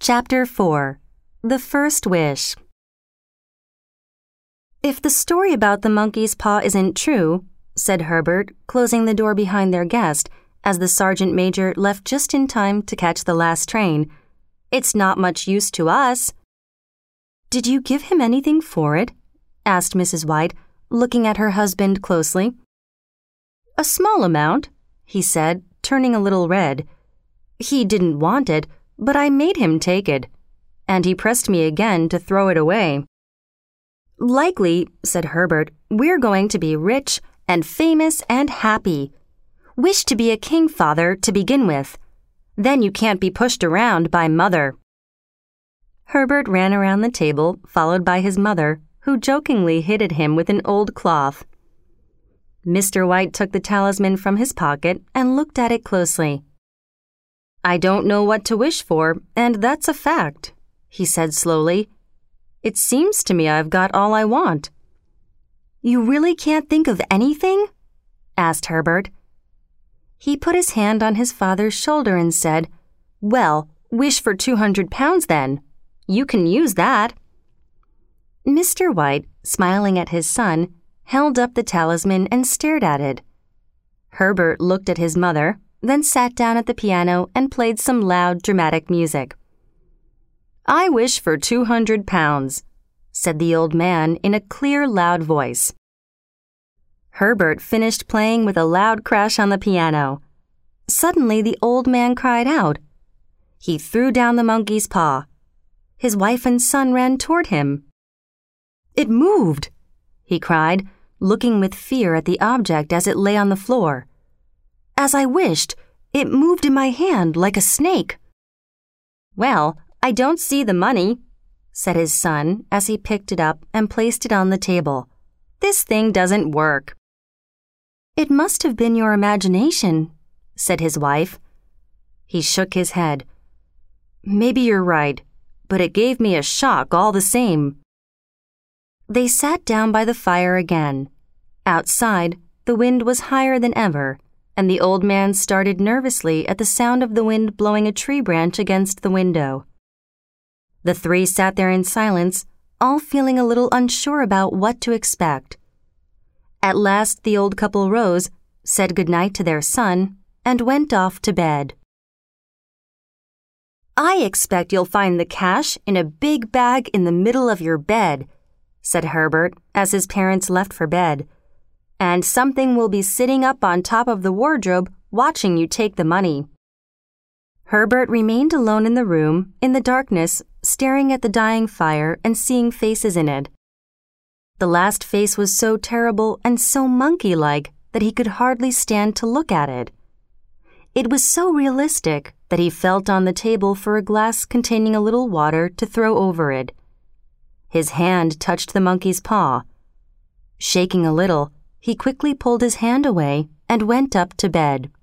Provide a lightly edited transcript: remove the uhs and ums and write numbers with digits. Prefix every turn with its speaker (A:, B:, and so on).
A: Chapter 4. The First Wish. "If the story about the monkey's paw isn't true," said Herbert, closing the door behind their guest as the sergeant major left just in time to catch the last train, "it's not much use to us." "Did you give him anything for it?" asked Mrs. White, looking at her husband closely. "A small amount," he said, turning a little red. "He didn't want it, but I made him take it, and he pressed me again to throw it away." "Likely," said Herbert, "we're going to be rich and famous and happy. Wish to be a king, father, to begin with. Then you can't be pushed around by mother." Herbert ran around the table, followed by his mother, who jokingly hit at him with an old cloth. Mr. White took the talisman from his pocket and looked at it closely. "I don't know what to wish for, and that's a fact," he said slowly. "It seems to me I've got all I want." "You really can't think of anything?" asked Herbert. He put his hand on his father's shoulder and said, "Well, wish for £200 then. You can use that." Mr. White, smiling at his son, held up the talisman and stared at it. Herbert looked at his mother, then sat down at the piano and played some loud, dramatic music. "I wish for £200, said the old man in a clear, loud voice. Herbert finished playing with a loud crash on the piano. Suddenly, the old man cried out. He threw down the monkey's paw. His wife and son ran toward him. "It moved," he cried, looking with fear at the object as it lay on the floor. "As I wished, it moved in my hand like a snake." "Well, I don't see the money," said his son as he picked it up and placed it on the table. "This thing doesn't work." "It must have been your imagination," said his wife. He shook his head. "Maybe you're right, but it gave me a shock all the same." They sat down by the fire again. Outside, the wind was higher than ever, and the old man started nervously at the sound of the wind blowing a tree branch against the window. The three sat there in silence, all feeling a little unsure about what to expect. At last the old couple rose, said good-night to their son, and went off to bed. "I expect you'll find the cash in a big bag in the middle of your bed," said Herbert as his parents left for bed. "And something will be sitting up on top of the wardrobe watching you take the money." Herbert remained alone in the room, in the darkness, staring at the dying fire and seeing faces in it. The last face was so terrible and so monkey-like that he could hardly stand to look at it. It was so realistic that he felt on the table for a glass containing a little water to throw over it. His hand touched the monkey's paw. Shaking a little, he quickly pulled his hand away and went up to bed.